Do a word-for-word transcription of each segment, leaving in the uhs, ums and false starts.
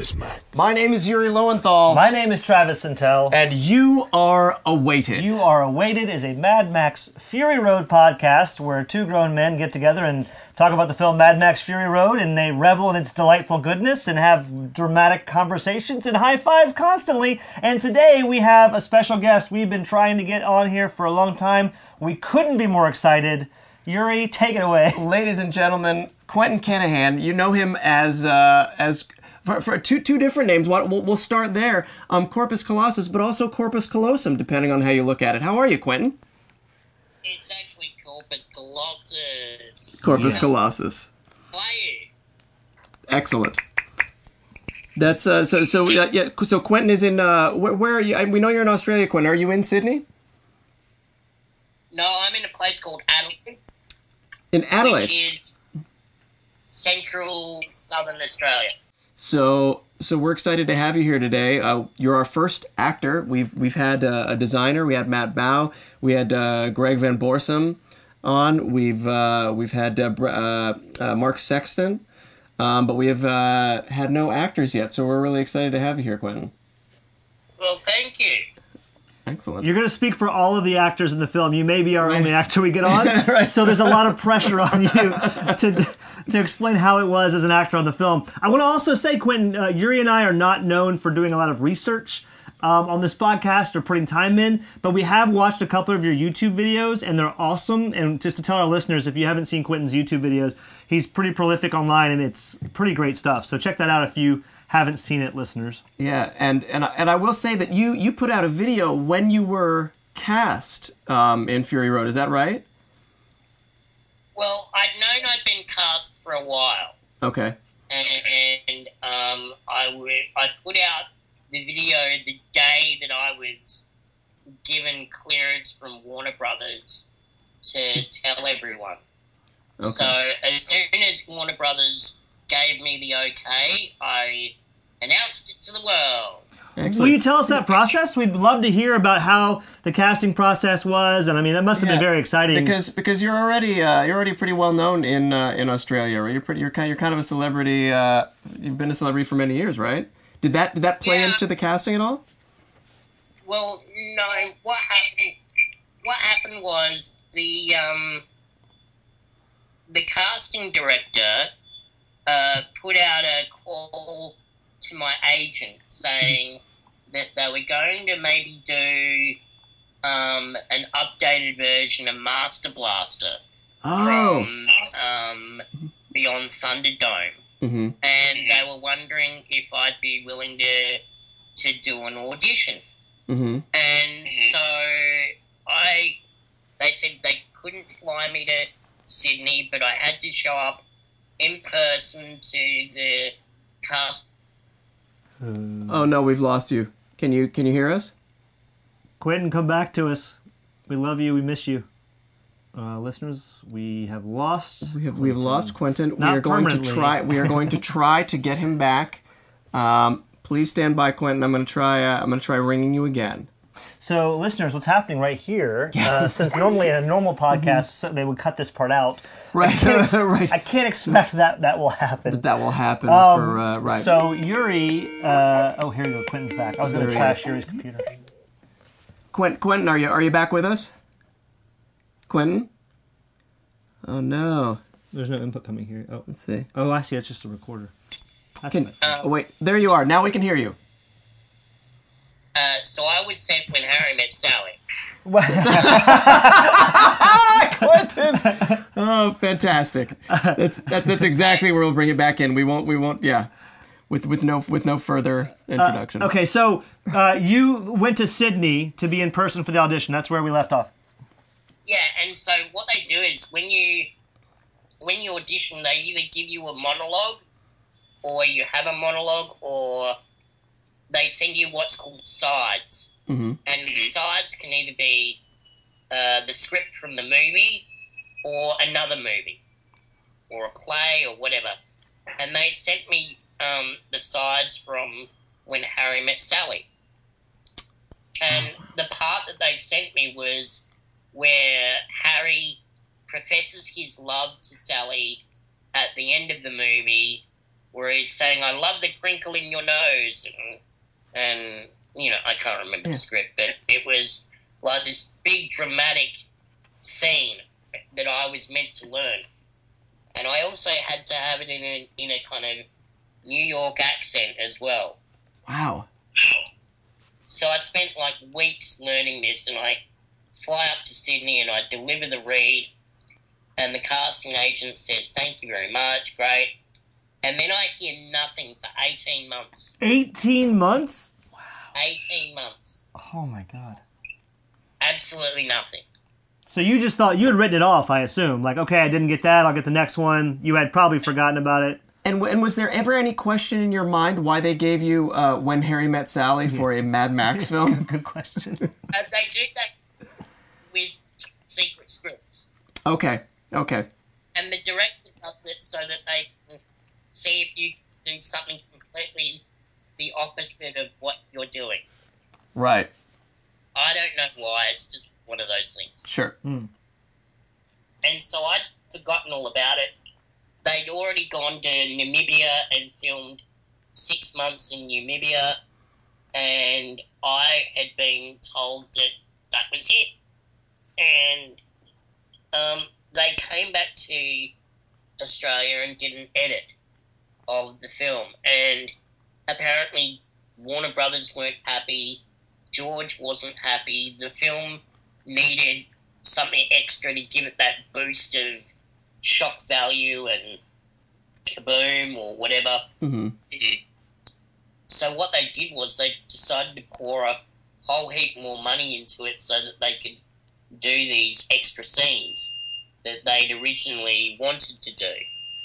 is Max. My name is Yuri Lowenthal. My name is Travis Santel. And you are awaited. You Are Awaited is a Mad Max Fury Road podcast where two grown men get together and talk about the film Mad Max Fury Road, and they revel in its delightful goodness and have dramatic conversations and high fives constantly. And today we have a special guest we've been trying to get on here for a long time. We couldn't be more excited. Yuri, take it away. Ladies and gentlemen, Quentin Kenihan. You know him as uh, as for, for two two different names. We'll, we'll start there. Um, Corpus Colossus, but also Corpus Callosum, depending on how you look at it. How are you, Quentin? It's actually Corpus Colossus. Corpus Yes. Colossus. Play Excellent. That's uh, so so uh, yeah. So Quentin is in. Uh, where, where are you? We know you're in Australia, Quentin. Are you in Sydney? it. No, I'm in a place called Adelaide, In Adelaide. which is central southern Australia. So, so we're excited to have you here today. Uh, you're our first actor. We've we've had uh, a designer. We had Matt Bow. We had uh, Greg Van Borsum on. We've uh, we've had uh, uh, uh, Mark Sexton, um, but we have uh, had no actors yet. So we're really excited to have you here, Quentin. Well, thank you. Excellent. You're going to speak for all of the actors in the film. You may be our only actor we get on, Right. so there's a lot of pressure on you to to explain how it was as an actor on the film. I want to also say, Quentin, uh, Yuri and I are not known for doing a lot of research um, on this podcast or putting time in, but we have watched a couple of your YouTube videos, and they're awesome. And just to tell our listeners, if you haven't seen Quentin's YouTube videos, he's pretty prolific online, and it's pretty great stuff. So check that out if you haven't seen it, listeners. Yeah, and and I- and I will say that you you put out a video when you were cast um, in Fury Road. Is that right? Well, I'd known I'd been cast for a while, Okay. and um, I would I put out the video the day that I was given clearance from Warner Brothers to tell everyone. Okay. So as soon as Warner Brothers gave me the okay, I announced it to the world. Excellent. Will you tell us that process? We'd love to hear about how the casting process was, and I mean that must have Yeah, been very exciting. Because because you're already uh, you're already pretty well known in uh, in Australia, right? You're pretty you're kind you're kind of a celebrity. Uh, you've been a celebrity for many years, right? Did that did that play Yeah. into the casting at all? Well, no. What happened? What happened was the um, the casting director uh, put out a call to my agent saying that they were going to maybe do um, an updated version of Master Blaster Oh. from um, Beyond Thunderdome, Mm-hmm. and they were wondering if I'd be willing to to do an audition. Mm-hmm. And so I, they said they couldn't fly me to Sydney, but I had to show up in person to the cast. Oh no, we've lost you. Can you can you hear us? Quentin, come back to us. We love you. We miss you. Uh, listeners, we have lost. We have we have lost Quentin. We Not are going to permanently. try. We are going to try to get him back. Um, please stand by, Quentin. I'm going to try. Uh, I'm going to try ringing you again. So, listeners, what's happening right here? Uh, since normally in a normal podcast so they would cut this part out. Right. I can't, ex- Right. I can't expect that that will happen. That will happen Um, for uh, right. So Yuri, uh, oh here you go. Quentin's back. I was going There to he trash is. Yuri's computer. Quentin, Quentin, are you are you back with us? Quentin? Oh no. There's no input coming here. Oh, Let's see. oh, I see. It's just a recorder. That's Can, fine. oh, wait, there you are. Now we can hear you. Uh, so I was sent when Harry met Sally. Quentin. Oh, fantastic. That's that, that's exactly where we'll bring it back in. We won't we won't yeah. With with no with no further introduction. Okay, so uh, you went to Sydney to be in person for the audition. That's where we left off. Yeah, and so what they do is when you when you audition, they either give you a monologue, or you have a monologue, or they send you what's called sides. Mm-hmm. And the sides can either be uh, the script from the movie, or another movie, or a play, or whatever. And they sent me um, the sides from When Harry Met Sally. And the part that they sent me was where Harry professes his love to Sally at the end of the movie, where he's saying, "I love the crinkle in your nose," and, and you know, I can't remember Yeah. the script, but it was like this big dramatic scene that I was meant to learn, and I also had to have it in a, in a kind of New York accent as well. Wow. So I spent like weeks learning this, and I fly up to Sydney and I deliver the read, and the casting agent says, "Thank you very much, great." And then I hear nothing for eighteen months. eighteen months? eighteen months. Oh my god. Absolutely nothing. So you just thought, you had written it off, I assume. Like, okay, I didn't get that, I'll get the next one. You had probably forgotten about it. And, and was there ever any question in your mind why they gave you uh, When Harry Met Sally for a Mad Max film? Good question. Uh, they do that with secret scripts. Okay, okay. And the director does it so that they can see if you do something completely the opposite of what you're doing. Right. I don't know why, it's just one of those things. Sure. Mm. And so I'd forgotten all about it. They'd already gone to Namibia and filmed six months in Namibia, and I had been told that that was it. And um, they came back to Australia and did an edit of the film, and apparently Warner Brothers weren't happy, George wasn't happy, the film needed something extra to give it that boost of shock value and kaboom or whatever. Mm-hmm. So what they did was they decided to pour a whole heap more money into it so that they could do these extra scenes that they'd originally wanted to do.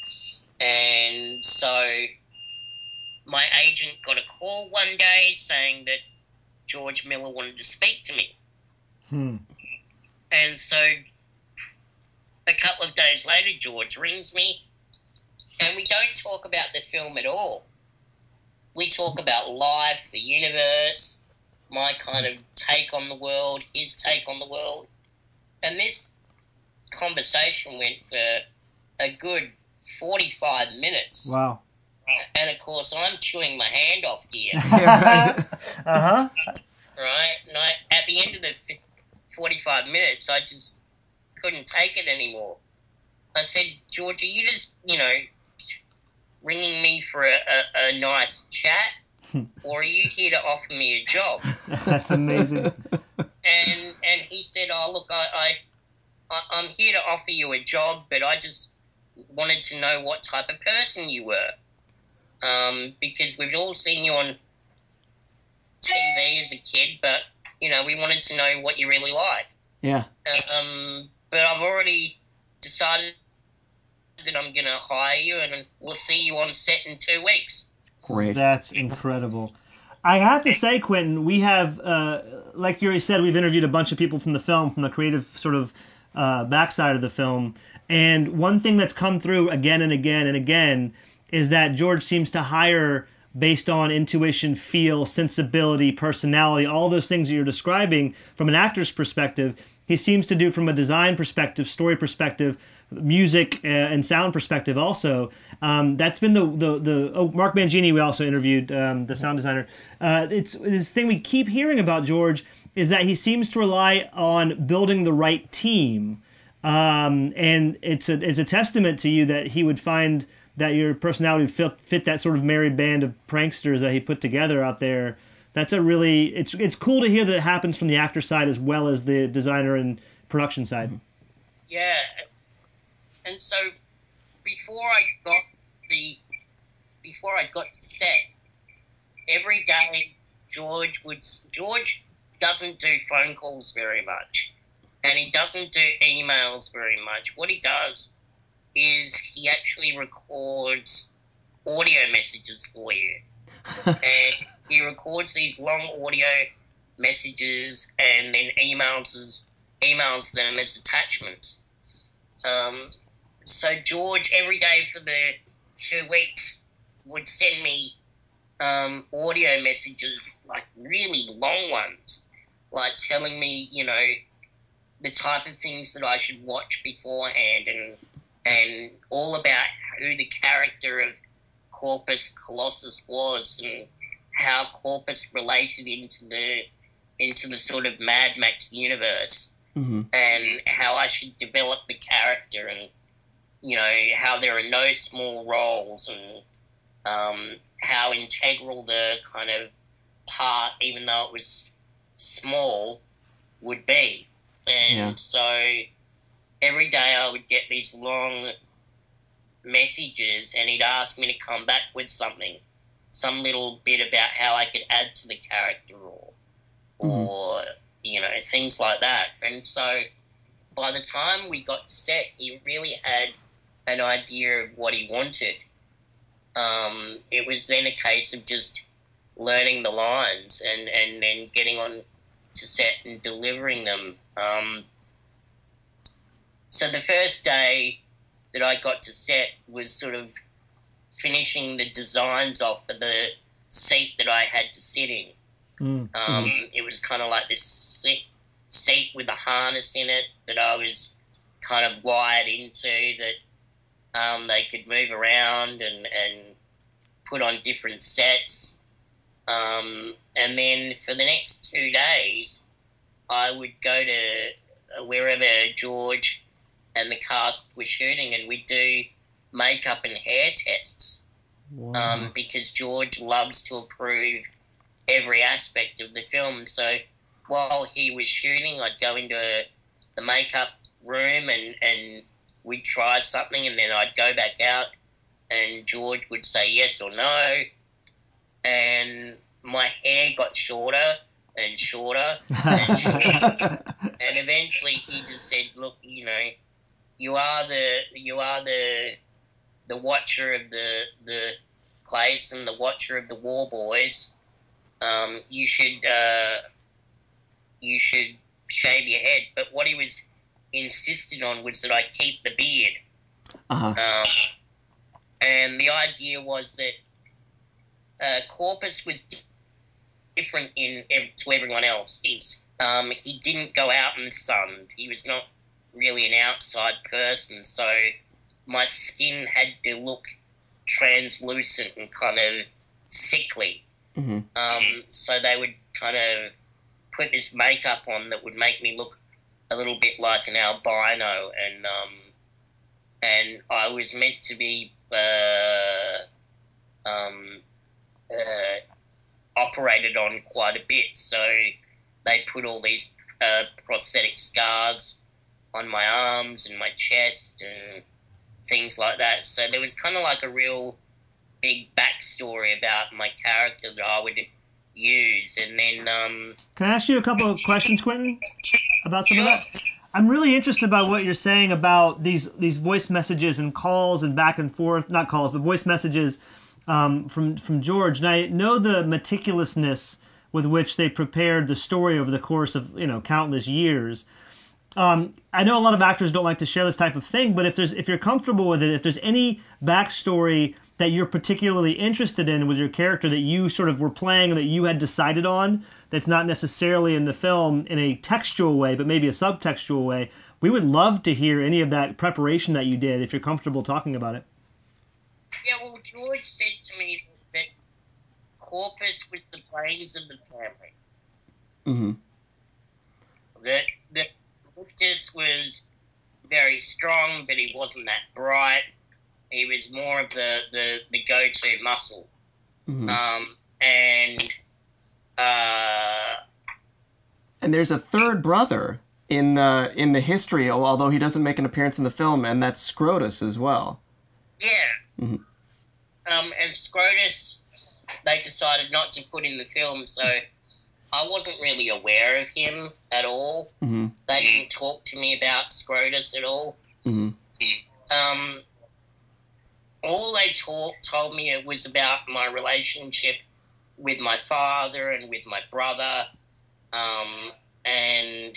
And so my agent got a call one day saying that George Miller wanted to speak to me. Hmm. And so a couple of days later, George rings me, and we don't talk about the film at all. We talk about life, the universe, my kind of take on the world, his take on the world. And this conversation went for a good forty-five minutes. Wow. And, of course, I'm chewing my hand off here, Uh-huh. right? And I, at the end of the forty-five minutes, I just couldn't take it anymore. I said, "George, are you just, you know, ringing me for a, a, a nice chat, or are you here to offer me a job?" That's amazing. And and he said, "Oh, look, I, I, I I'm here to offer you a job, but I just wanted to know what type of person you were, um, because we've all seen you on T V as a kid, but you know, we wanted to know what you really like." Yeah. Um, but I've already decided that I'm going to hire you, and we'll see you on set in two weeks. Great. That's incredible. I have to say, Quentin, we have, uh, like Yuri said, we've interviewed a bunch of people from the film, from the creative sort of uh, backside of the film. And one thing that's come through again and again and again is that George seems to hire based on intuition, feel, sensibility, personality, all those things that you're describing from an actor's perspective. He seems to do from a design perspective, story perspective, music uh, and sound perspective also. Um, that's been the, the, the oh, Mark Mangini we also interviewed, um, the sound designer. Uh, it's this thing we keep hearing about George is that he seems to rely on building the right team. Um, and it's a, it's a testament to you that he would find that your personality would fit, fit that sort of merry band of pranksters that he put together out there. That's a really, it's it's cool to hear that it happens from the actor side as well as the designer and production side. Yeah. And so before I got the, before I got to set, every day George would, George doesn't do phone calls very much, and he doesn't do emails very much. What he does is he actually records audio messages for you. And he records these long audio messages and then emails as, emails them as attachments. Um, so George, every day for the two weeks, would send me um, audio messages, like really long ones, like telling me, you know, the type of things that I should watch beforehand, and and all about who the character of Corpus Colossus was and how Corpus related into the into the sort of Mad Max universe, Mm-hmm. and how I should develop the character, and you know how there are no small roles, and um, how integral the kind of part, even though it was small, would be. And Yeah. so every day I would get these long messages, and he'd ask me to come back with something, some little bit about how I could add to the character, or, or you know, things like that. And so by the time we got set, he really had an idea of what he wanted. Um, it was then a case of just learning the lines and, and then getting on to set and delivering them. Um, so the first day that I got to set was sort of finishing the designs off for the seat that I had to sit in. Mm. Um, it was kind of like this seat, seat with a harness in it that I was kind of wired into, that um, they could move around and, and put on different sets. Um, and then for the next two days, I would go to wherever George and the cast were shooting, and we'd do makeup and hair tests. Wow. Um, because George loves to approve every aspect of the film. So while he was shooting, I'd go into the makeup room and, and we'd try something, and then I'd go back out and George would say yes or no. And my hair got shorter and shorter and shorter. And eventually he just said, look, you know, you are the you are the the watcher of the the place and the watcher of the war boys. Um, you should uh, you should shave your head. But what he was insisted on was that I keep the beard. Uh-huh. Um, and the idea was that uh, Corpus was different in to everyone else. It's, um, he didn't go out in the sun. He was not really an outside person, so my skin had to look translucent and kind of sickly. Mm-hmm. Um, so they would kind of put this makeup on that would make me look a little bit like an albino, and um, and I was meant to be uh, um, uh, operated on quite a bit. So they put all these uh, prosthetic scars on my arms and my chest and things like that. So there was kind of like a real big backstory about my character that I would use. And then... Um, Can I ask you a couple of questions, Quentin, about some sure. of that? I'm really interested by what you're saying about these these voice messages and calls and back and forth, not calls, but voice messages um, from, from George. And I know the meticulousness with which they prepared the story over the course of, you know, countless years. Um, I know a lot of actors don't like to share this type of thing, but if there's if you're comfortable with it, if there's any backstory that you're particularly interested in with your character that you sort of were playing and that you had decided on, that's not necessarily in the film in a textual way, but maybe a subtextual way, we would love to hear any of that preparation that you did if you're comfortable talking about it. Yeah, well, George said to me that Corpus was the brains of the family. Mm-hmm. That, that Lucas was very strong, but he wasn't that bright. He was more of the, the, the go-to muscle. Mm-hmm. Um, and... Uh, and there's a third brother in the in the history, although he doesn't make an appearance in the film, and that's Scrotus as well. Yeah. Mm-hmm. Um, and Scrotus, they decided not to put in the film, so I wasn't really aware of him at all. Mm-hmm. They didn't talk to me about Scrotus at all. Mm-hmm. Um, all they talk, told me it was about my relationship with my father and with my brother, um, and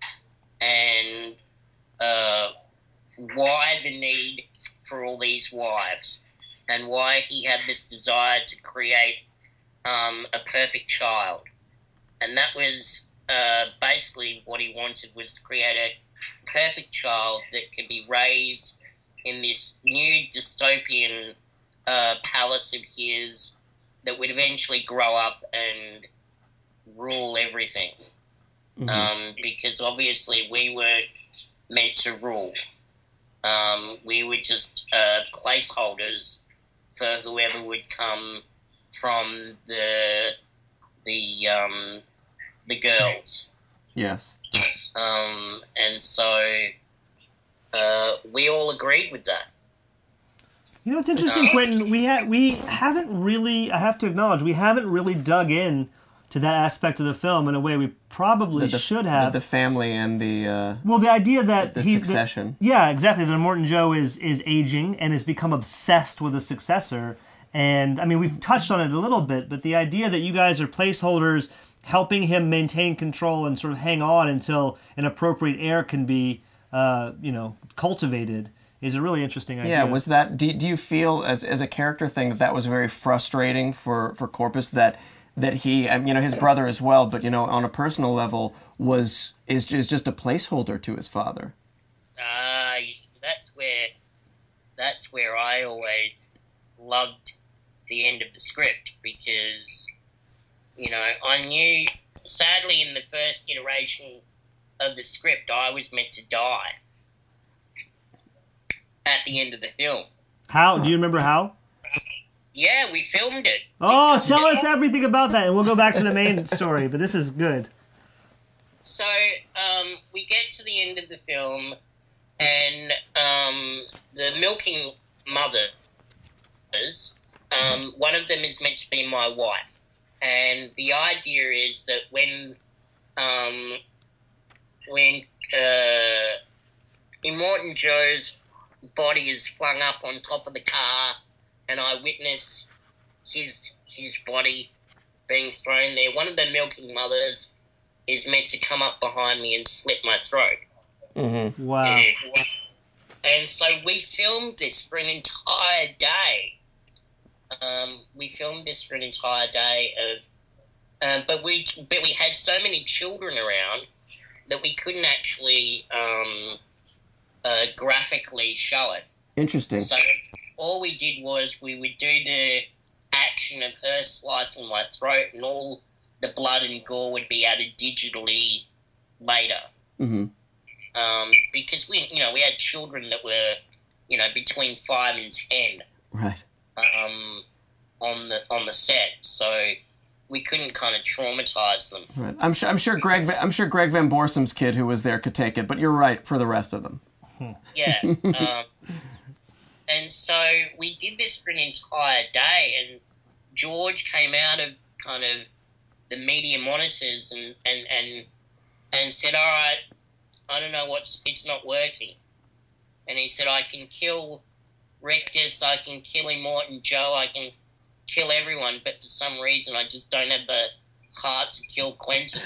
and uh, why the need for all these wives, and why he had this desire to create um, a perfect child. And that was uh, basically what he wanted, was to create a perfect child that could be raised in this new dystopian uh, palace of his that would eventually grow up and rule everything. Mm-hmm. Um, because obviously we weren't meant to rule. Um, we were just uh, placeholders for whoever would come from the the um, the girls. Yes. Um, and so uh, we all agreed with that. You know, it's interesting, um, Quentin. We ha- we haven't really. I have to acknowledge we haven't really dug in to that aspect of the film in a way we probably the, the, should have. The, the family and the uh, well, the idea that the he, succession. The, yeah, exactly. That Immortan Joe is is aging and has become obsessed with a successor. And I mean, we've touched on it a little bit, but the idea that you guys are placeholders, helping him maintain control and sort of hang on until an appropriate heir can be, uh, you know, cultivated, is a really interesting idea. Yeah, was that? Do, do you feel as as a character thing that that was very frustrating for for Corpus that? That he, you know, his brother as well, but you know, on a personal level, was is is just a placeholder to his father. Ah, uh, that's where that's where I always loved the end of the script, because you know I knew, sadly, in the first iteration of the script, I was meant to die at the end of the film. How? Do you remember how? Yeah, we filmed it. Oh, filmed tell it. us everything about that, and we'll go back to the main story, but this is good. So, um, we get to the end of the film, and um, the milking mothers, um, one of them is meant to be my wife. And the idea is that when, um, when uh, Immortan Joe's body is flung up on top of the car, and I witness his his body being thrown there, one of the milking mothers is meant to come up behind me and slit my throat. Mm-hmm. Wow. And, and so we filmed this for an entire day. Um, we filmed this for an entire day of, um, but we but we had so many children around that we couldn't actually um, uh, graphically show it. Interesting. So all we did was we would do the action of her slicing my throat, and all the blood and gore would be added digitally later. Mm-hmm. Um, because we, you know, we had children that were, you know, between five and ten. Right. Um, on the on the set, so we couldn't kind of traumatize them. Right. I'm sure. I'm sure Greg. I'm sure Greg Van Borsam's kid who was there could take it. But you're right for the rest of them. Yeah. Um, and so we did this for an entire day, and George came out of kind of the media monitors and and and, and said, "All right, I don't know what's it's not working," and he said, "I can kill Rictus, I can kill Immortan Joe, I can kill everyone, but for some reason I just don't have the heart to kill Quentin."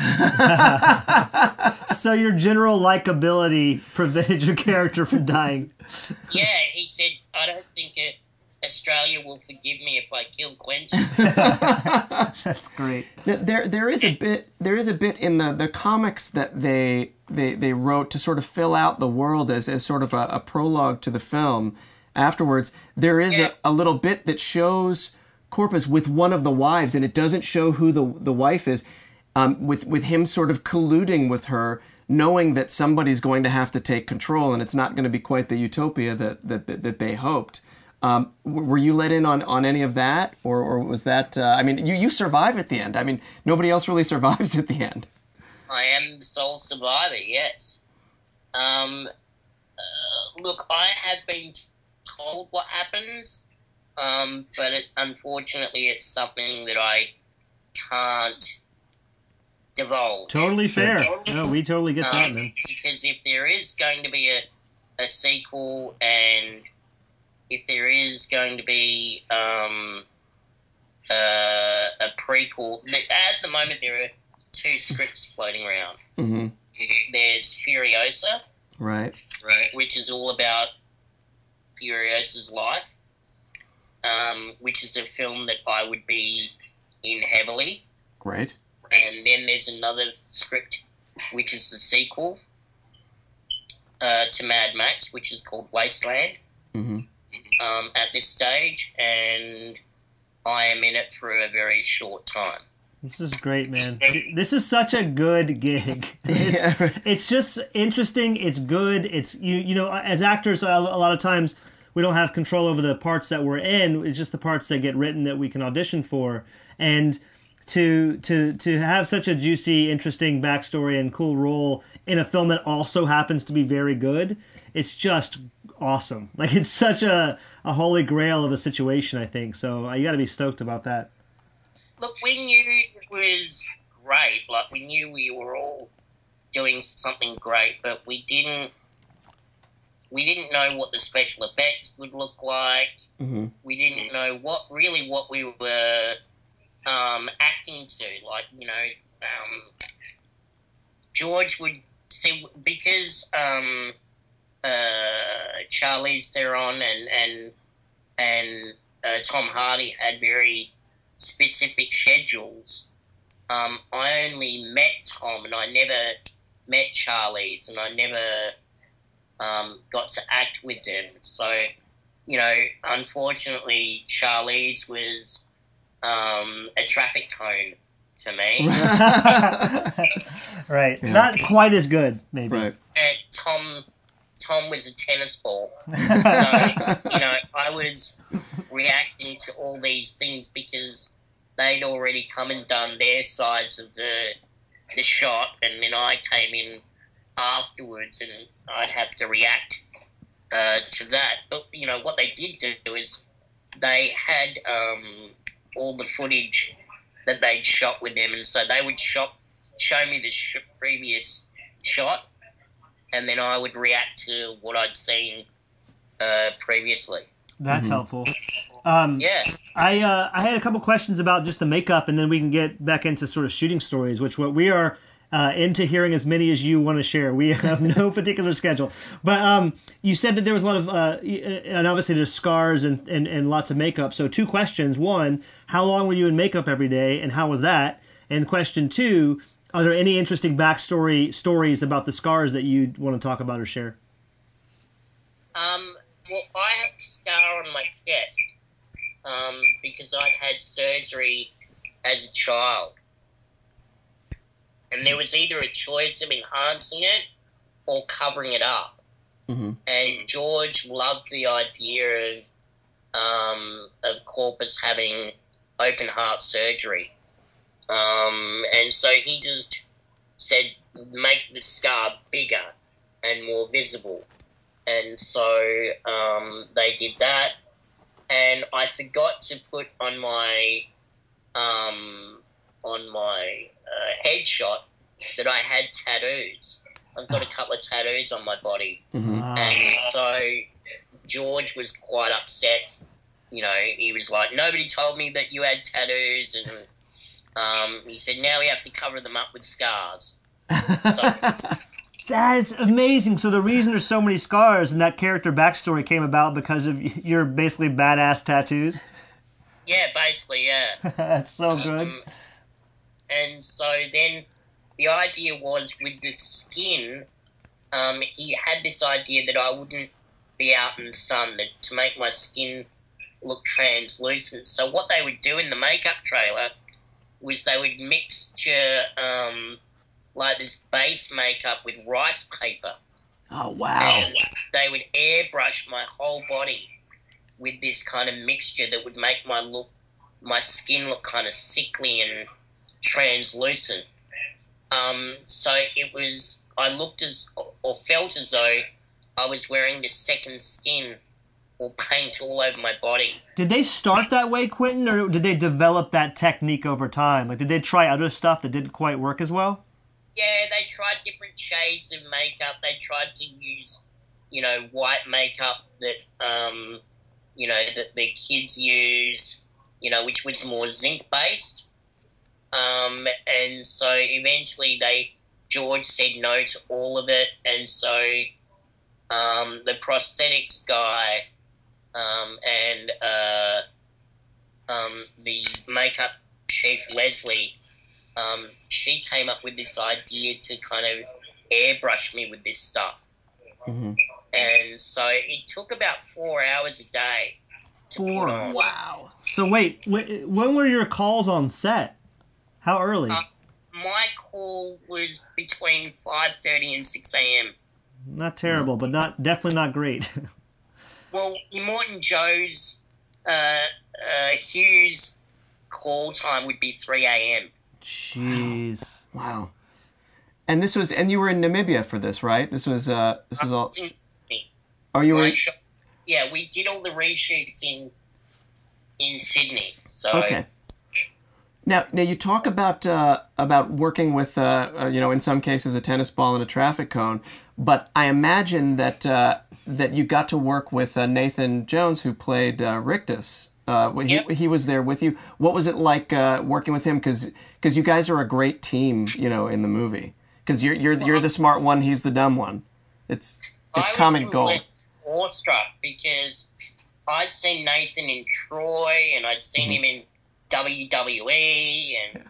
So your general likability prevented your character from dying. Yeah, he said, "I don't think it, Australia will forgive me if I kill Quentin." That's great. There, there is a bit. There is a bit in the, the comics that they they they wrote to sort of fill out the world as as sort of a, a prologue to the film. Afterwards, there is Yeah. a, a little bit that shows Corpus with one of the wives, and it doesn't show who the the wife is. Um, with with him sort of colluding with her, knowing that somebody's going to have to take control, and it's not going to be quite the utopia that that that they hoped. Um, were you let in on, on any of that, or or was that? Uh, I mean, you you survive at the end. I mean, nobody else really survives at the end. I am the sole survivor, yes. Um, uh, look, I have been told what happens, um, but it, unfortunately it's something that I can't divulge. Totally fair. No, we totally get that, Um, man. because if there is going to be a, a sequel, and if there is going to be um, uh, a prequel, th- at the moment there are two scripts floating around. Mm-hmm. There's Furiosa, Right. right, which is all about Furiosa's life, um, which is a film that I would be in heavily. Great. And then there's another script, which is the sequel uh, to Mad Max, which is called Wasteland. Mm-hmm. um, at this stage, and I am in it for a very short time. This is great, man. This is such a good gig. It's, Yeah. it's just interesting. It's good. It's you. You know, as actors, a a lot of times we don't have control over the parts that we're in. It's just the parts that get written that we can audition for. And to to to have such a juicy, interesting backstory and cool role in a film that also happens to be very good, it's just awesome. Like, it's such a a holy grail of a situation, I think. So uh, you got to be stoked about that. Look, we knew it was great. Like, we knew we were all doing something great, but we didn't. We didn't know what the special effects would look like. Mm-hmm. We didn't know what really what we were um, acting to. Like, you know, um, George would see because um, uh, Charlize Theron and and and uh, Tom Hardy had very specific schedules. Um, I only met Tom, and I never met Charlize, and I never um, got to act with them. So, you know, unfortunately, Charlize was um, a traffic cone for me. Right. Yeah. Not quite as good, maybe. Right. And Tom, Tom was a tennis ball. So, you know, I was reacting to all these things because they'd already come and done their sides of the the shot, and then I came in afterwards, and I'd have to react uh, to that. But you know what they did do is they had um, all the footage that they'd shot with them, and so they would shot, show me the sh- previous shot, and then I would react to what I'd seen uh, previously. That's Mhm. helpful. Um, Yeah. I uh, I had a couple questions about just the makeup, and then we can get back into sort of shooting stories, which what we are uh, into hearing as many as you want to share. We have no particular schedule, but um, you said that there was a lot of, uh, and obviously there's scars and, and, and lots of makeup. So two questions: one, how long were you in makeup every day, and how was that? And question two, are there any interesting backstory stories about the scars that you want to talk about or share? Um, well, I have a scar on my chest um, because I'd had surgery as a child. And there was either a choice of enhancing it or covering it up. Mm-hmm. And George loved the idea of, um, of Corpus having open heart surgery. Um, and so he just said, make the scar bigger and more visible. And so um, they did that, and I forgot to put on my um, on my uh, headshot that I had tattoos. I've got a couple of tattoos on my body, Mm-hmm. Ah. and so George was quite upset. You know, he was like, "Nobody told me that you had tattoos," and um, he said, "Now we have to cover them up with scars." So, That's amazing. So the reason there's so many scars and that character backstory came about because of your basically badass tattoos. yeah, basically, yeah. That's so good. Um, and so then the idea was with the skin, um, he had this idea that I wouldn't be out in the sun, that to make my skin look translucent. So what they would do in the makeup trailer was they would mixture um, like this base makeup with rice paper. Oh, wow. And they would airbrush my whole body with this kind of mixture that would make my look, my skin look kind of sickly and translucent. Um, so it was, I looked as, or felt as though I was wearing this second skin or paint all over my body. Did they start that way, Quentin, or did they develop that technique over time? Like, did they try other stuff that didn't quite work as well? Yeah, they tried different shades of makeup. They tried to use, you know, white makeup that, um, you know, that the kids use, you know, which was more zinc-based. Um, and so eventually they, George said no to all of it. And so um, the prosthetics guy um, and uh, um, the makeup chief, Leslie, Um, she came up with this idea to kind of airbrush me with this stuff. Mm-hmm. and so it took about four hours a day to Four. put on. Wow. So wait, wh- when were your calls on set? How early? Uh, my call was between five thirty and six a.m. Not terrible, but not definitely not great. Well, Immortan Joe's uh, uh, Hughes call time would be three a.m. Jeez. Wow. And this was, and you were in Namibia for this, right? This was, uh, this was all. Oh, you were. Yeah, we did all the reshoots in in Sydney. So Okay. Now, now you talk about uh, about working with, uh, uh, you know, in some cases a tennis ball and a traffic cone, but I imagine that uh, that you got to work with uh, Nathan Jones, who played uh, Rictus. Uh, when he Yep. he was there with you. What was it like uh, working with him? Because you guys are a great team, you know, in the movie. Because you're you're you're the smart one, he's the dumb one. It's it's I comic was gold. awestruck because I'd seen Nathan in Troy and I'd seen Mm-hmm. him in W W E and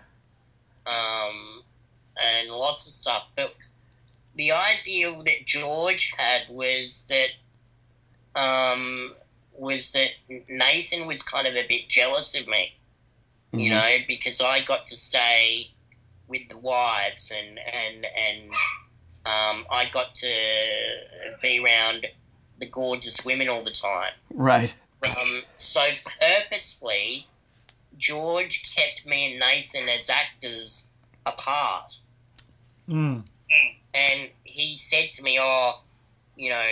um and lots of stuff. But the idea that George had was that um was that Nathan was kind of a bit jealous of me, you Mhm. know, because I got to stay with the wives and and and um, I got to be around the gorgeous women all the time. Right. Um, so purposely, George kept me and Nathan as actors apart. Mm. And he said to me, oh, you know,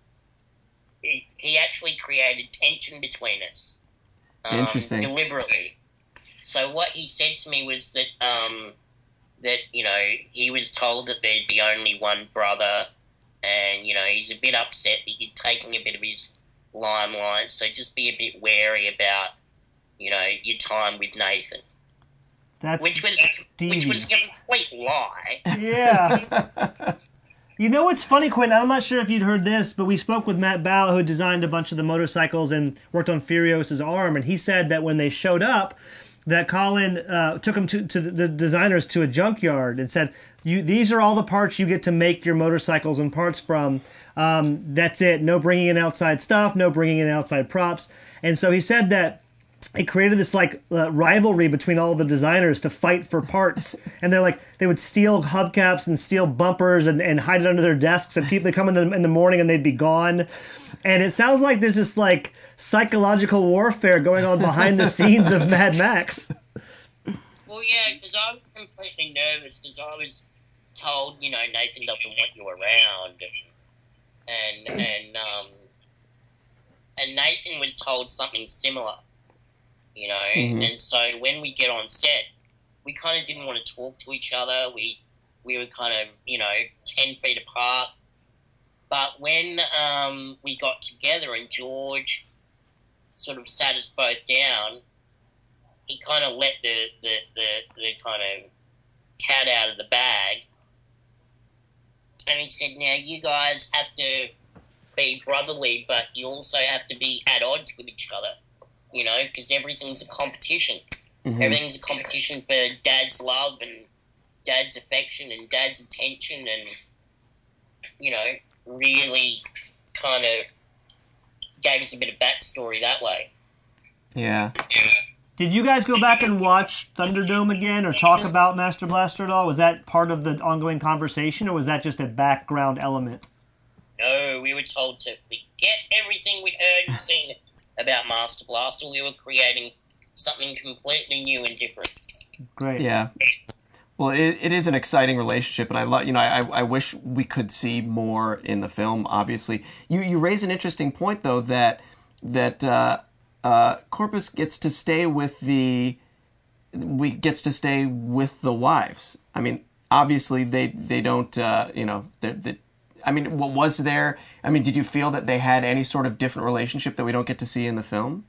he, he actually created tension between us. Um, Interesting. Deliberately. So what he said to me was that, um, that, you know, he was told that there'd be only one brother and, you know, he's a bit upset that you're taking a bit of his limelight, so just be a bit wary about, you know, your time with Nathan. That's Which was which was a devious. complete lie. Yeah. You know what's funny, Quentin? I'm not sure if you'd heard this, but we spoke with Matt Bao, who designed a bunch of the motorcycles and worked on Furios's arm, and he said that when they showed up, that Colin uh, took them to, to the designers to a junkyard and said, "You, these are all the parts you get to make your motorcycles and parts from. Um, that's it. No bringing in outside stuff. No bringing in outside props." And so he said that it created this like uh, rivalry between all the designers to fight for parts, and they're like they would steal hubcaps and steal bumpers and, and hide it under their desks, and people would come in the in the morning and they'd be gone. And it sounds like there's this like psychological warfare going on behind the scenes of Mad Max. Well, yeah, because I was completely nervous because I was told, you know, Nathan doesn't want you around, and and and um, and Nathan was told something similar, you know, Mhm. and so when we get on set, we kind of didn't want to talk to each other. We we were kind of, you know, ten feet apart. But when um, we got together and George sort of sat us both down, he kind of let the, the, the, the kind of cat out of the bag. And he said, now you guys have to be brotherly, but you also have to be at odds with each other, you know, because everything's a competition. Mhm. Everything's a competition for Dad's love and Dad's affection and Dad's attention and, you know, really kind of gave us a bit of backstory that way. Yeah. Did you guys go back and watch Thunderdome again or talk about Master Blaster at all? Was that part of the ongoing conversation, or was that just a background element? No, we were told to forget everything we heard and seen about Master Blaster. We were creating something completely new and different. Great. Yeah. Well, it, it is an exciting relationship, and I love. You know, I I wish we could see more in the film. Obviously, you you raise an interesting point though that that uh, uh, Corpus gets to stay with the we gets to stay with the wives. I mean, obviously they they don't. Uh, you know, they. I mean, what was there? I mean, did you feel that they had any sort of different relationship that we don't get to see in the film?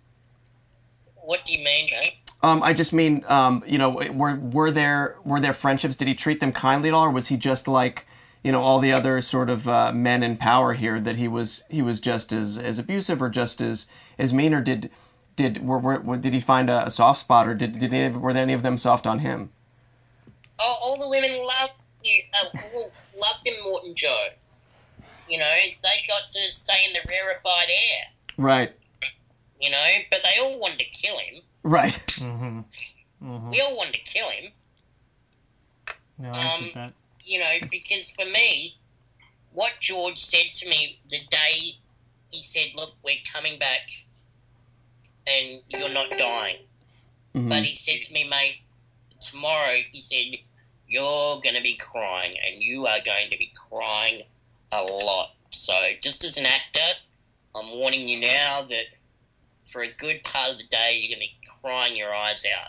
What do you mean, mate? Um, I just mean, um, you know, were were there were there friendships? Did he treat them kindly at all, or was he just like, you know, all the other sort of uh, men in power here? That he was he was just as, as abusive or just as, as mean, or did did were, were did he find a, a soft spot, or did did any, were there any of them soft on him? Oh, all the women loved you. Uh, all loved him, Morton Joe. You know, they got to stay in the rarefied air. Right. You know, but they all wanted to kill him. Right. Mm-hmm. Mm-hmm. We all wanted to kill him. No, I Um, get that. You know, because for me, what George said to me the day he said, "Look, we're coming back, and you're not dying," Mhm. but he said to me, "Mate, tomorrow," he said, "you're going to be crying, and you are going to be crying a lot. So, just as an actor, I'm warning you now that for a good part of the day, you're going to be crying your eyes out."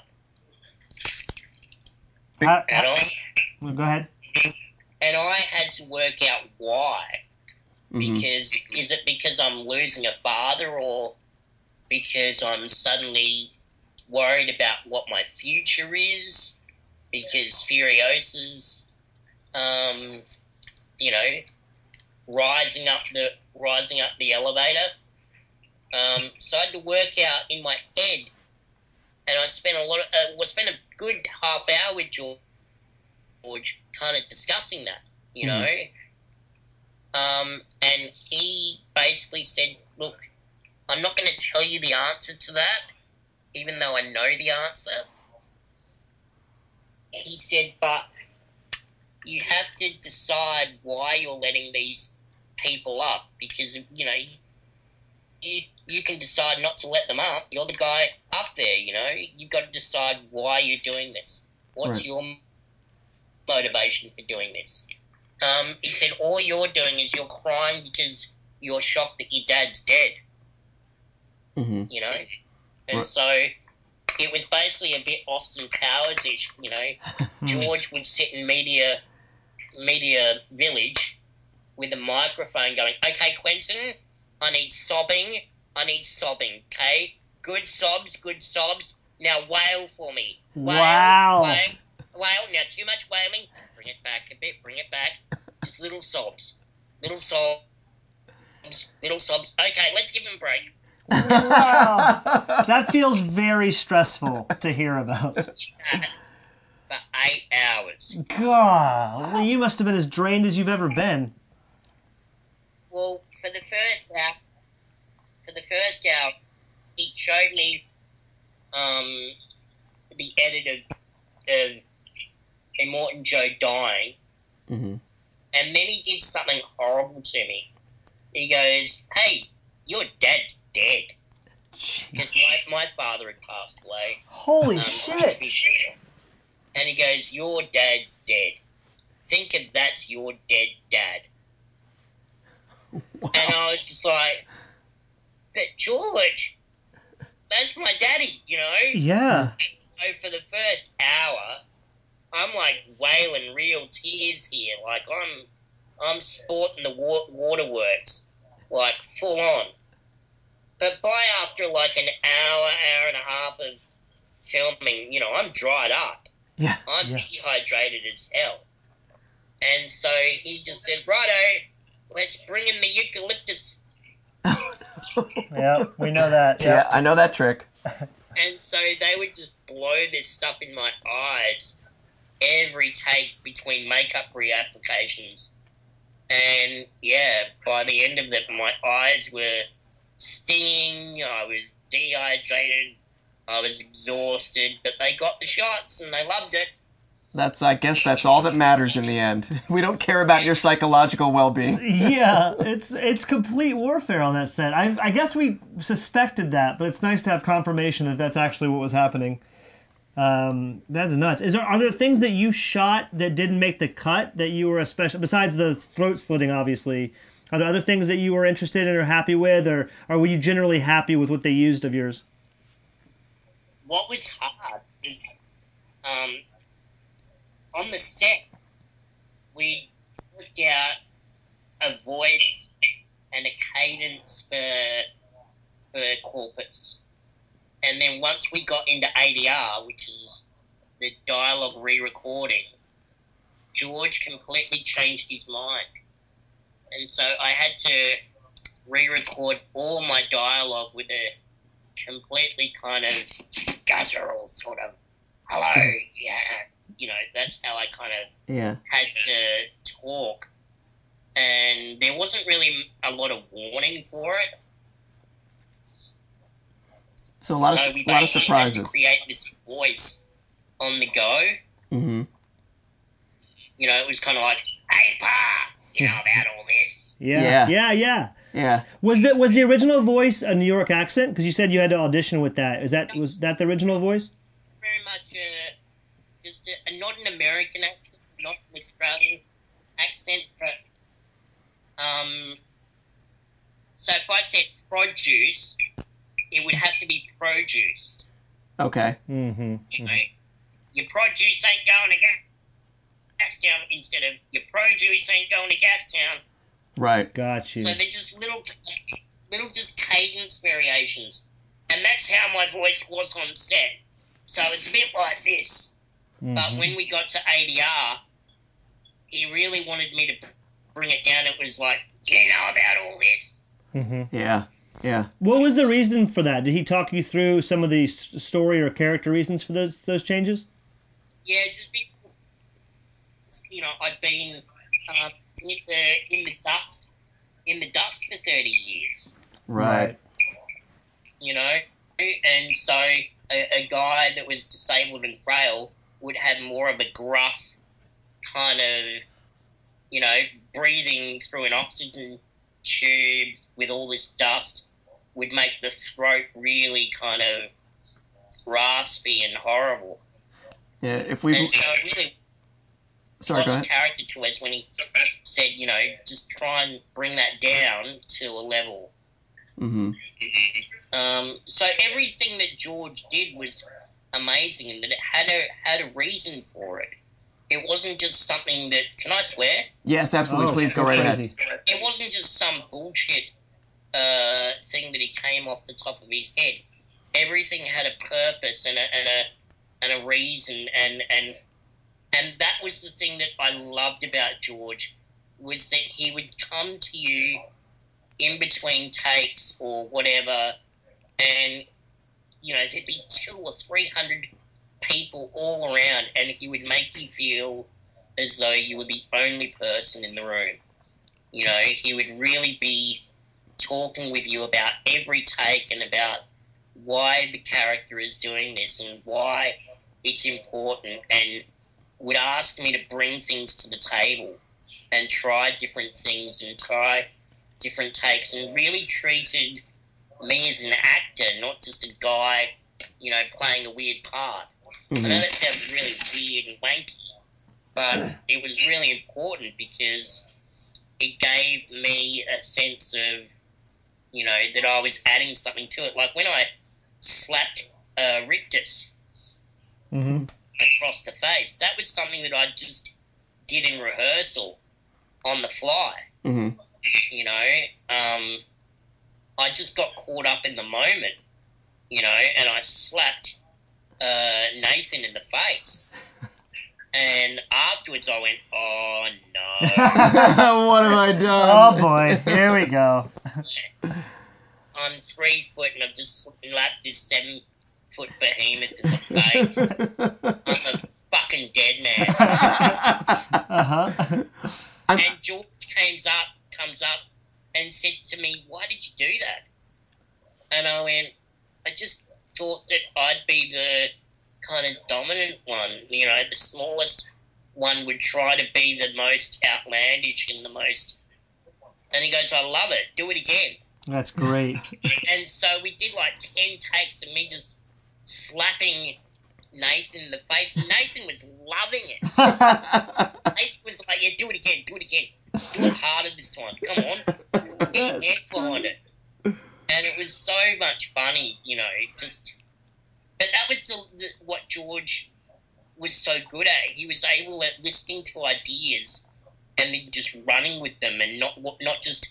How- And I, well, go ahead. and I had to work out why. Mhm. Because is it because I'm losing a father, or because I'm suddenly worried about what my future is? Because Furiosa's, um, you know, rising up the rising up the elevator. Um, so I had to work out in my head, and I spent a lot of, uh, well, spent a good half hour with George, George kind of discussing that, you know. Um, and he basically said, "Look, I'm not going to tell you the answer to that, even though I know the answer." He said, "But you have to decide why you're letting these people up, because, you know, you, you can decide not to let them up. You're the guy up there, you know. You've got to decide why you're doing this. What's Right. your motivation for doing this?" Um, he said, "All you're doing is you're crying because you're shocked that your dad's dead, Mhm. you know." And Right. so it was basically a bit Austin Powers-ish, you know. George would sit in media media village with a microphone going, "Okay, Quentin, I need sobbing, I need sobbing, okay? Good sobs, good sobs. Now wail for me. Wail, Wow. wail, wail. Now too much wailing. Bring it back a bit, bring it back. Just little sobs. Little sobs. Little sobs. Okay, let's give him a break." Wow. That feels very stressful to hear about. For eight hours. God, well, you must have been as drained as you've ever been. Well, for the first hour, for the first hour, he showed me um, the edit of, of Immortan Joe dying, Mhm. and then he did something horrible to me. He goes, "Hey, your dad's dead," because my, my father had passed away. Holy um, shit. And he goes, "Your dad's dead. Think of that's your dead dad." Wow. And I was just like, "But George, that's my daddy, you know?" Yeah. And so for the first hour, I'm like wailing real tears here. Like I'm I'm sporting the wa- waterworks, like full on. But by after like an hour, hour and a half of filming, you know, I'm dried up. Yeah. I'm Yeah. dehydrated as hell. And so he just said, "Righto, let's bring in the eucalyptus." Yeah, we know that. Yeah, I know that trick. And so they would just blow this stuff in my eyes every take between makeup reapplications. And yeah, by the end of it, my eyes were stinging, I was dehydrated, I was exhausted, but they got the shots and they loved it. That's, I guess that's all that matters in the end. We don't care about your psychological well-being. Yeah, it's it's complete warfare on that set. I, I guess we suspected that, but it's nice to have confirmation that that's actually what was happening. Um, that's nuts. Is there are there things that you shot that didn't make the cut that you were especially, besides the throat slitting, obviously? Are there other things that you were interested in or happy with, or, or were you generally happy with what they used of yours? What was hard is um, on the set, we worked out a voice and a cadence for, for Corpus. And then once we got into A D R, which is the dialogue re-recording, George completely changed his mind. And so I had to re-record all my dialogue with a completely kind of guttural sort of, "Hello, yeah." You know, that's how I kind of Yeah. had to talk. and there wasn't really a lot of warning for it. So a lot so of we a lot of basically had to surprises. create this voice on the go. Mm-hmm. You know, it was kind of like, "Hey, Pa, you know about all this?" Yeah, Yeah. yeah, yeah. Yeah. Was that was the original voice a New York accent? Because you said you had to audition with that. Is that was that the original voice? Very much uh, just a, a, not an American accent, not an Australian accent, but um. So if I said produce, it would have to be produce. Okay. Mm-hmm. You know, your produce ain't going to gas town instead of your produce ain't going to gas town. Right. Got you. So they're just little, little just cadence variations, and that's how my voice was on set. So it's a bit like this. Mm-hmm. But when we got to A D R, he really wanted me to bring it down. It was like, you know about all this. Mm-hmm. Yeah. Yeah. What was the reason for that? Did he talk you through some of the s- story or character reasons for those those changes? Yeah, just because, you know, I'd been uh, in the in the dust in the dust for thirty years. Right. You know, and so a, a guy that was disabled and frail would have more of a gruff kind of, you know, breathing through an oxygen tube with all this dust would make the throat really kind of raspy and horrible. Yeah. If we And so it really sorry, go was ahead. character choice when he said, you know, just try and bring that down to a level. Mm-hmm. Um, so everything that George did was amazing, and that it had a had a reason for it. It wasn't just something that. Can I swear? Yes, absolutely. Oh, Please go right ahead. crazy. It wasn't just some bullshit uh, thing that he came off the top of his head. Everything had a purpose and a and a and a reason, and and and that was the thing that I loved about George, was that he would come to you in between takes or whatever, and you know there'd be two or three hundred people all around, and he would make you feel as though you were the only person in the room. You know, he would really be talking with you about every take and about why the character is doing this and why it's important, and would ask me to bring things to the table and try different things and try different takes, and really treated me as an actor, not just a guy, you know, playing a weird part. Mm-hmm. I know that sounds really weird and wanky, but it was really important because it gave me a sense of, you know, that I was adding something to it. Like when I slapped uh, Rictus Mm-hmm. across the face, that was something that I just did in rehearsal on the fly. Mm-hmm. You know, um, I just got caught up in the moment, you know, and I slapped uh, Nathan in the face. And afterwards I went, oh no. What have I done? Oh boy, here we go. I'm three foot and I've just slapped this seven foot behemoth in the face. I'm a fucking dead man. Uh-huh. And George comes up, comes up and said to me, why did you do that? And I went, I just thought that I'd be the kind of dominant one, you know, the smallest one would try to be the most outlandish and the most. And he goes, I love it, do it again. That's great. And so we did like ten takes of me just slapping Nathan in the face. Nathan was loving it. Nathan was like, yeah, do it again, do it again. Do it harder this time. Come on. Get your neck behind it. And it was so much funny, you know, just. But that was the, the, what George was so good at. He was able at listening to ideas and then just running with them, and not not just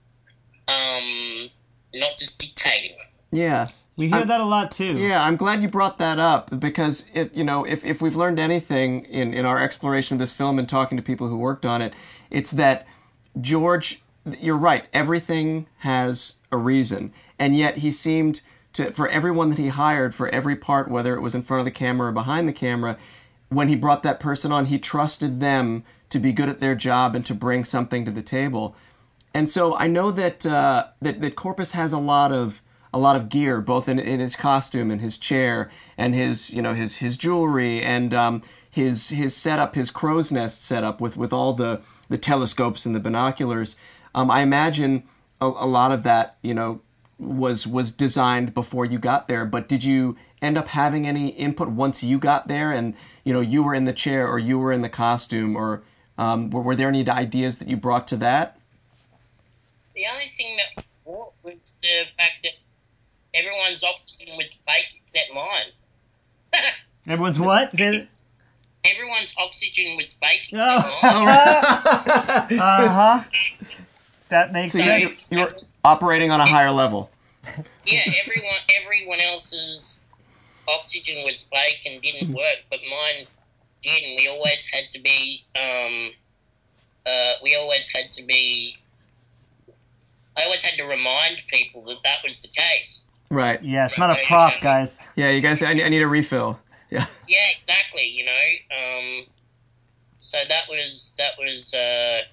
um not just dictating. Yeah. We hear I'm- that a lot too. Yeah, I'm glad you brought that up, because it, you know, if, if we've learned anything in, in our exploration of this film and talking to people who worked on it, it's that George, you're right, everything has a reason, and yet he seemed to, for everyone that he hired for every part, whether it was in front of the camera or behind the camera, when he brought that person on, he trusted them to be good at their job and to bring something to the table. And so I know that uh, that that Corpus has a lot of a lot of gear, both in, in his costume and his chair and his you know his his jewelry and um, his his setup, his crow's nest setup with, with all the, the telescopes and the binoculars. Um, I imagine a, a lot of that you know was was designed before you got there. But did you end up having any input once you got there and you know you were in the chair or you were in the costume, or um, were, were there any ideas that you brought to that? The only thing that brought was the fact that everyone's oxygen was fake except mine. Everyone's what? Say it. Everyone's oxygen was fake except Oh. mine. Uh-huh. That makes So you, sense. you were operating on a higher level. Yeah, everyone everyone else's oxygen was fake and didn't work, but mine did, and we always had to be um uh we always had to be I always had to remind people that that was the case. Right. Yeah, it's not a prop, guys. Yeah, you guys, I need, I need a refill. Yeah. Yeah, exactly. You know, um, so that was that was uh,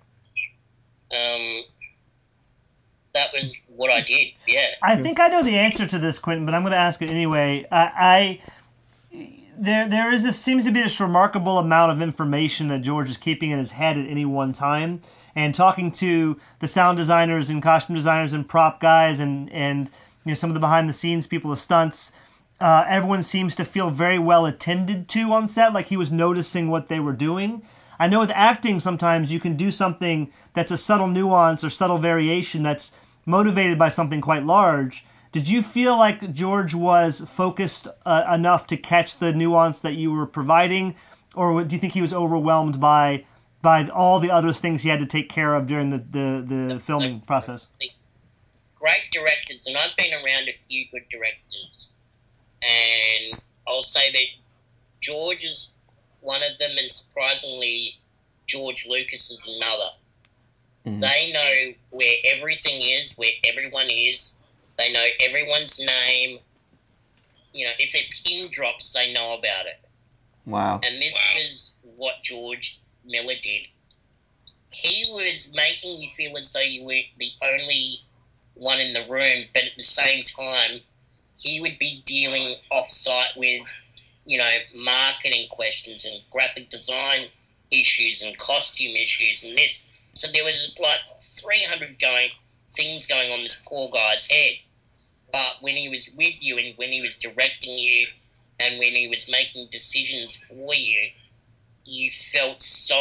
um, that was what I did. Yeah. I think I know the answer to this, Quentin, but I'm going to ask it anyway. I, I there there is this seems to be this remarkable amount of information that George is keeping in his head at any one time. And talking to the sound designers and costume designers and prop guys and, and you know some of the behind the scenes people, the stunts, uh, everyone seems to feel very well attended to on set, like he was noticing what they were doing. I know with acting sometimes you can do something that's a subtle nuance or subtle variation that's motivated by something quite large. Did you feel like George was focused uh, enough to catch the nuance that you were providing, or do you think he was overwhelmed by by all the other things he had to take care of during the, the, the filming process? Great directors, and I've been around a few good directors, and I'll say that George is one of them, and surprisingly, George Lucas is another. Mm-hmm. They know where everything is, where everyone is. They know everyone's name. You know, if a pin drops, they know about it. Wow. And this wow. is what George Miller did. He was making you feel as though you were the only one in the room, but at the same time, he would be dealing off-site with, you know, marketing questions and graphic design issues and costume issues and this. So there was like three hundred going things going on this poor guy's head. But when he was with you and when he was directing you and when he was making decisions for you, you felt so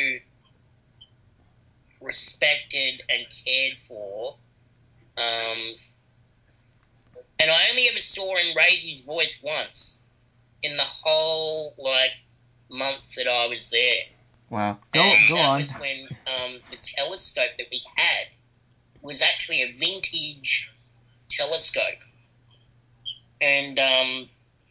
respected and cared for. Um, and I only ever saw him raise his voice once in the whole, like, month that I was there. Wow. Go, and go that on. was when um, the telescope that we had was actually a vintage telescope. And, um,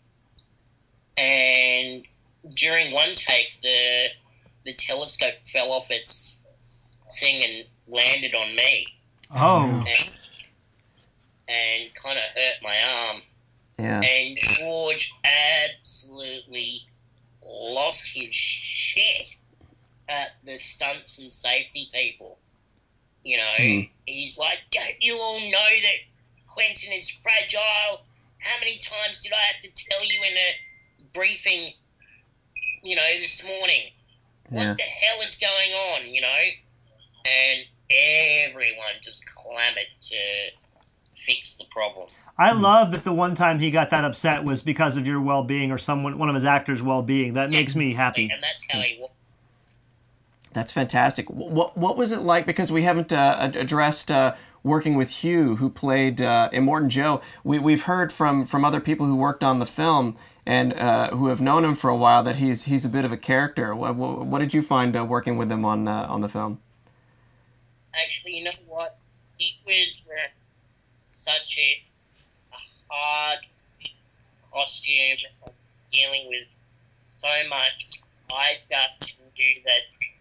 and during one take, the the telescope fell off its thing and landed on me. Oh. And, and kind of hurt my arm. Yeah. And George absolutely lost his shit at the stunts and safety people. You know, mm. he's like, don't you all know that Quentin is fragile? How many times did I have to tell you in a briefing, you know, this morning? Yeah. What the hell is going on, you know? And everyone just clamored to fix the problem. I love that the one time he got that upset was because of your well-being or someone, one of his actors' well-being. That yeah, makes me happy. And that's how he was. That's fantastic. What what was it like? Because we haven't uh, addressed uh, working with Hugh, who played uh, Immortan Joe. We we've heard from, from other people who worked on the film and uh, who have known him for a while that he's he's a bit of a character. What what, what did you find uh, working with him on uh, on the film? Actually, you know what? He was uh, such a, a hard costume, dealing with so much. I just knew that.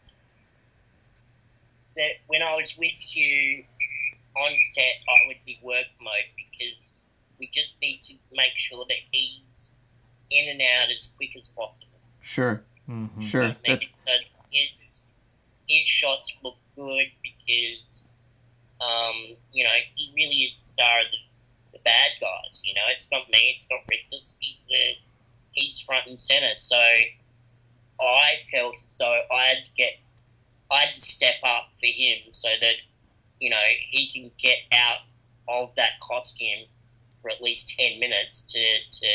that when I was with you on set, I would be work mode because we just need to make sure that he's in and out as quick as possible. Sure, mm-hmm. sure. So, that, his his shots look good because, um, you know, he really is the star of the, the bad guys. You know, it's not me, it's not Rictus. He's the he's front and center. So I felt as though I'd get I'd step up for him so that, you know, he can get out of that costume for at least ten minutes to to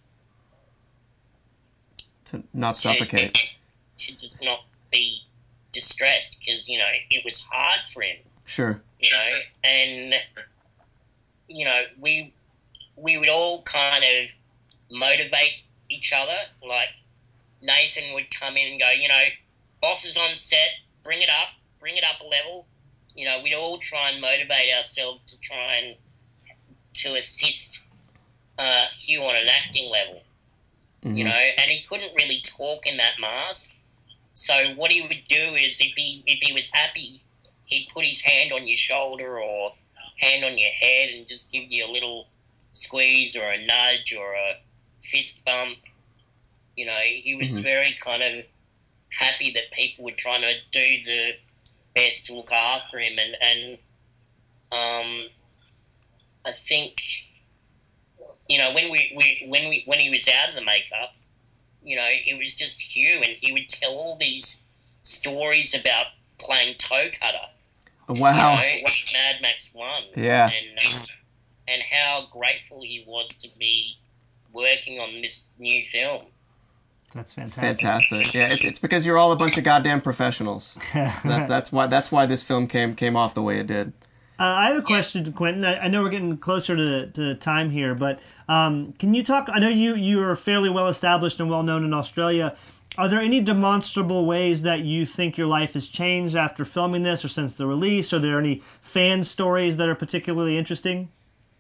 to not to, suffocate. To just not be distressed because, you know, it was hard for him. Sure. You know, and, you know, we we would all kind of motivate each other. Like, Nathan would come in and go, you know, boss is on set, bring it up, bring it up a level. You know, we'd all try and motivate ourselves to try and to assist uh, Hugh on an acting level. Mm-hmm. You know, and he couldn't really talk in that mask. So what he would do is, if he if he was happy, he'd put his hand on your shoulder or hand on your head and just give you a little squeeze or a nudge or a fist bump. You know, he was Mm-hmm. very kind of happy that people were trying to do the best to look after him, and and um, I think, you know, when we, we when we when he was out of the makeup, you know, it was just Hugh, and he would tell all these stories about playing toe cutter. Wow. You know, like Mad Max One. Yeah. And uh, and how grateful he was to be working on this new film. That's fantastic. Fantastic. Yeah, it's, it's because you're all a bunch of goddamn professionals. that, that's why that's why this film came came off the way it did. Uh, I have a question, Quentin. I, I know we're getting closer to, to time here, but um, can you talk? I know you, you are fairly well established and well known in Australia. Are there any demonstrable ways that you think your life has changed after filming this or since the release? Are there any fan stories that are particularly interesting?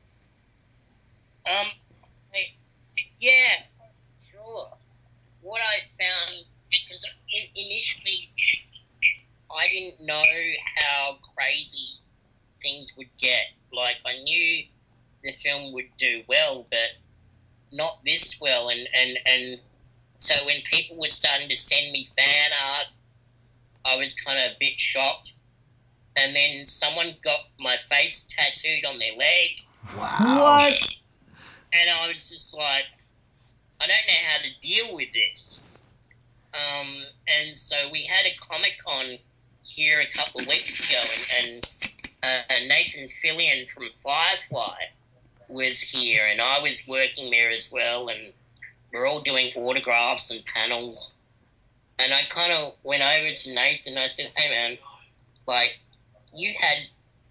Um, I- yeah, sure. What I found, because initially I didn't know how crazy things would get. Like, I knew the film would do well, but not this well. And, and, and so when people were starting to send me fan art, I was kind of a bit shocked. And then someone got my face tattooed on their leg. What? And I was just like, I don't know how to deal with this. Um, and so we had a Comic-Con here a couple of weeks ago, and, and uh, Nathan Fillion from Firefly was here, and I was working there as well, and we're all doing autographs and panels. And I kind of went over to Nathan and I said, hey man, like, you had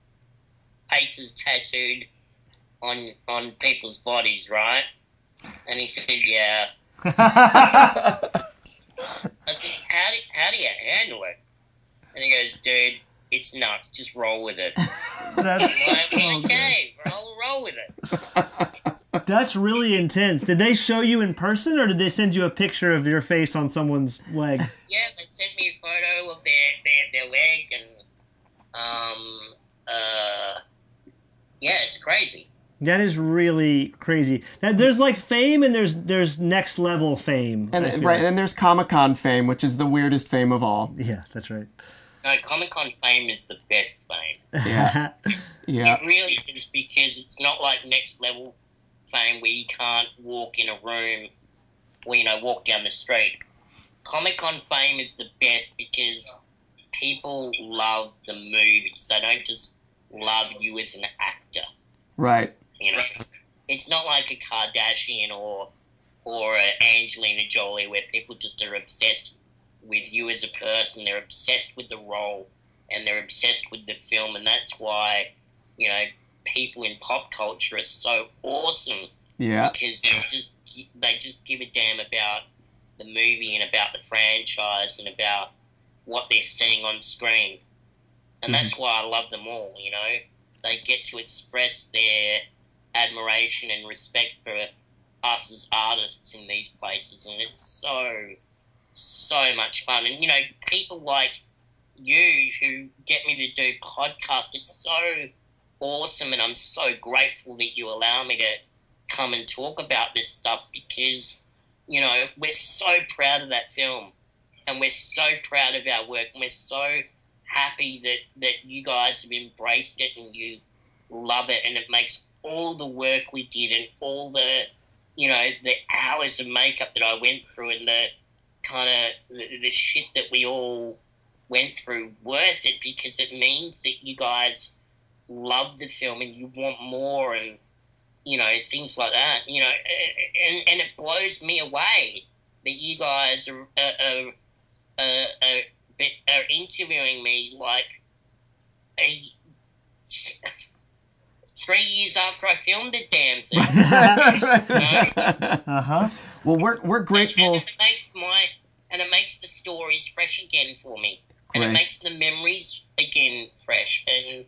faces tattooed on on people's bodies, right? And he said, yeah. I said, how do, how do you handle it? And he goes, dude, it's nuts. Just roll with it. That's, I'm so like, okay, roll, roll with it. that's really intense. Did they show you in person, or did they send you a picture of your face on someone's leg? Yeah, they sent me a photo of their, their, their leg, and um, uh, yeah, it's crazy. That is really crazy. That there's like fame, and there's there's next level fame. And I feel right, like. and there's Comic-Con fame, which is the weirdest fame of all. Yeah, that's right. No, Comic-Con fame is the best fame. Yeah. Yeah. It really is, because it's not like next level fame where you can't walk in a room or, you know, walk down the street. Comic-Con fame is the best because people love the movies. They don't just love you as an actor. Right. You know, it's not like a Kardashian or or a Angelina Jolie where people just are obsessed with you as a person. They're obsessed with the role and they're obsessed with the film, and that's why, you know, people in pop culture are so awesome. Yeah. Because they just they just give a damn about the movie and about the franchise and about what they're seeing on screen, and Mm-hmm. that's why I love them all. You know, they get to express their admiration and respect for us as artists in these places, and it's so, so much fun. And, you know, people like you who get me to do podcasts, it's so awesome, and I'm so grateful that you allow me to come and talk about this stuff because, you know, we're so proud of that film. and we're so proud of our work, and we're so happy that, that you guys have embraced it and you love it, and it makes all the work we did and all the, you know, the hours of makeup that I went through and the kind of the, the shit that we all went through worth it, because it means that you guys love the film and you want more, and, you know, things like that, you know, and, and it blows me away that you guys are, are, are, are, are interviewing me like a, three years after I filmed the damn thing. You know? Uh-huh. Well, we're we're grateful. And it makes my and it makes the stories fresh again for me, and Great. it makes the memories again fresh, and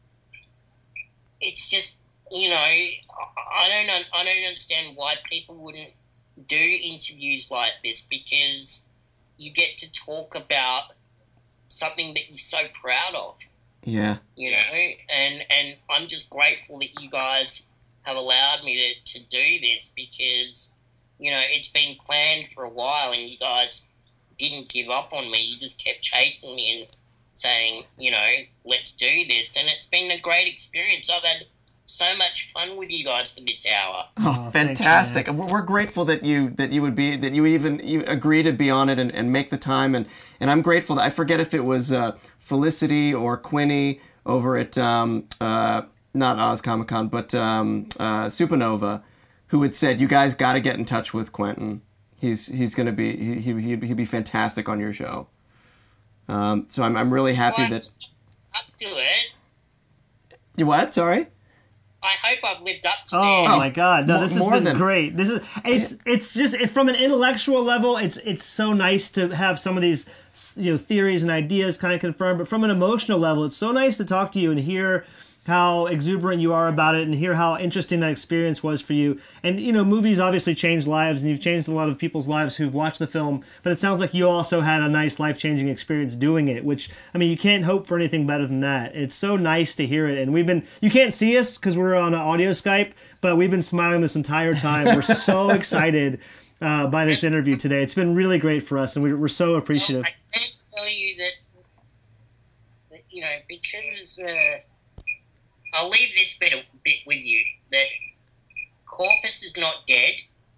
it's just, you know, I don't I don't understand why people wouldn't do interviews like this, because you get to talk about something that you're so proud of. Yeah. You know, and and I'm just grateful that you guys have allowed me to, to do this, because, you know, it's been planned for a while and you guys didn't give up on me. You just kept chasing me and saying, you know, let's do this. And it's been a great experience. I've had so much fun with you guys for this hour. Oh, Oh, thanks, fantastic! man. We're we're grateful that you that you would be that you even you agree to be on it and, and make the time, and, and I'm grateful that I forget if it was uh, Felicity or Quinny over at um, uh, not Oz Comic Con but um, uh, Supernova, who had said, you guys got to get in touch with Quentin. He's he's gonna be he he he'd, he'd be fantastic on your show. Um, so I'm I'm really happy Well, that up to it. you what? Sorry. I hope I've lived up to Oh that. my God! No, More- this has more been than- great. This is it's it's just it, from an intellectual level, it's it's so nice to have some of these, you know, theories and ideas kind of confirmed. But from an emotional level, it's so nice to talk to you and hear how exuberant you are about it, and hear how interesting that experience was for you. And, you know, movies obviously change lives, and you've changed a lot of people's lives who've watched the film, but it sounds like you also had a nice life-changing experience doing it, which, I mean, you can't hope for anything better than that. It's so nice to hear it. And we've been, you can't see us because we're on an audio Skype, but we've been smiling this entire time. We're so excited uh, by this interview today. It's been really great for us, and we, we're so appreciative. Well, I can't tell you that, that you know, because uh, I'll leave this bit, a bit with you, that Corpus is not dead,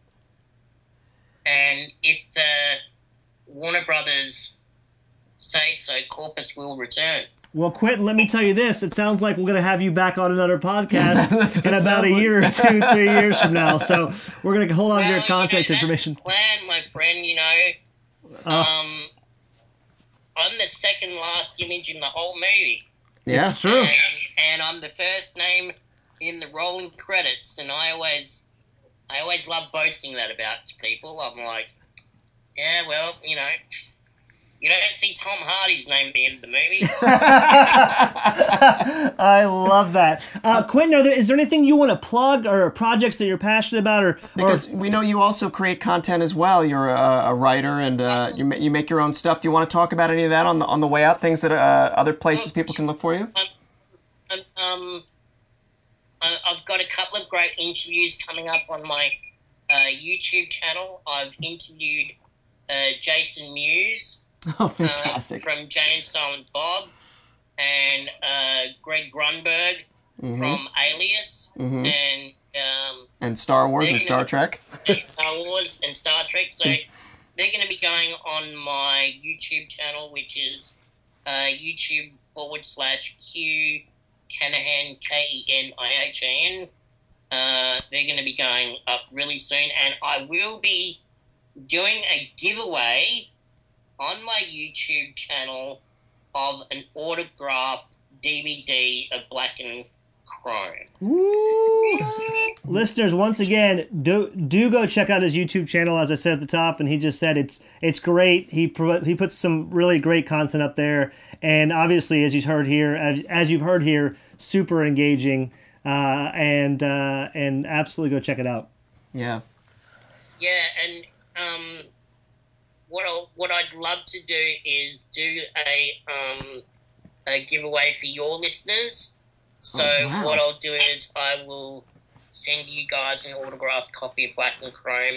and if the Warner Brothers say so, Corpus will return. Well, Quentin, let me tell you this. It sounds like we're going to have you back on another podcast That's what in it about a sounds like. year or two, three years from now. So we're going to hold on to your Well, contact you know, information. That's the plan, my friend, you know. Oh. Um, I'm the second last image in the whole movie. Yeah. It's true. And, and I'm the first name in the rolling credits, and I always, I always love boasting that about to people. I'm like, yeah, well, you know, you don't see Tom Hardy's name at the end of the movie. I love that. Uh, Quentin, are there, is there anything you want to plug, or projects that you're passionate about, or, or Because we know you also create content as well. You're a, a writer, and uh, you ma- you make your own stuff. Do you want to talk about any of that on the on the way out? Things that uh, other places people can look for you. um, um, I- I've got a couple of great interviews coming up on my uh, YouTube channel. I've interviewed uh, Jason Mewes. Oh, Uh, fantastic! from Jay and Silent Bob, and uh, Greg Grunberg Mhm. from Alias, Mhm. and um, And Star Wars and they're Star gonna- Trek. and Star Wars and Star Trek. So they're going to be going on my YouTube channel, which is uh, YouTube forward slash Q Canahan, K E N I H A N. Uh, they're going to be going up really soon, and I will be doing a giveaway on my YouTube channel of an autographed D V D of Black and Chrome. Woo! Listeners, once again, do do go check out his YouTube channel. As I said at the top, and he just said it's it's great. He pro- he puts some really great content up there, and obviously, as you've heard here, as, as you've heard here, super engaging, uh, and uh, and absolutely go check it out. Yeah. Yeah, and um, what I what I'd love to do is do a um a giveaway for your listeners. So Oh, wow. what I'll do is I will send you guys an autographed copy of Black and Chrome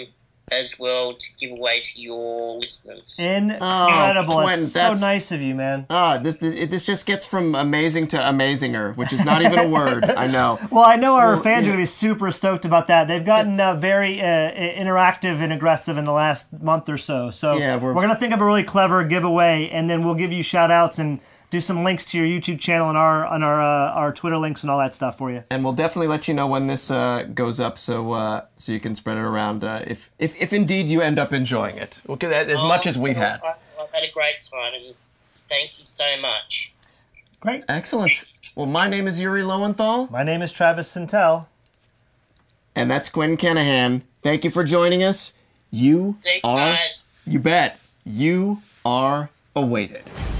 as well to give away to your listeners. Incredible. Oh, It's Quentin, so that's- nice of you, man. Ah, this this this just gets from amazing to amazinger, which is not even a word. I know. Well, I know our Well, fans yeah. are going to be super stoked about that. They've gotten uh, very uh, interactive and aggressive in the last month or so. So Yeah, we're, we're- going to think of a really clever giveaway, and then we'll give you shout outs and do some links to your YouTube channel and our on our uh, our Twitter links and all that stuff for you. And we'll definitely let you know when this uh, goes up, so uh, so you can spread it around uh, if, if if indeed you end up enjoying it, okay, as much as we've had. I- I've had a great time, and thank you so much. Great. Excellent. Well, my name is Yuri Lowenthal, My name is Travis Sintel. and that's Quentin Canahan. Thank you for joining us. You See you are, guys. you bet, you are awaited.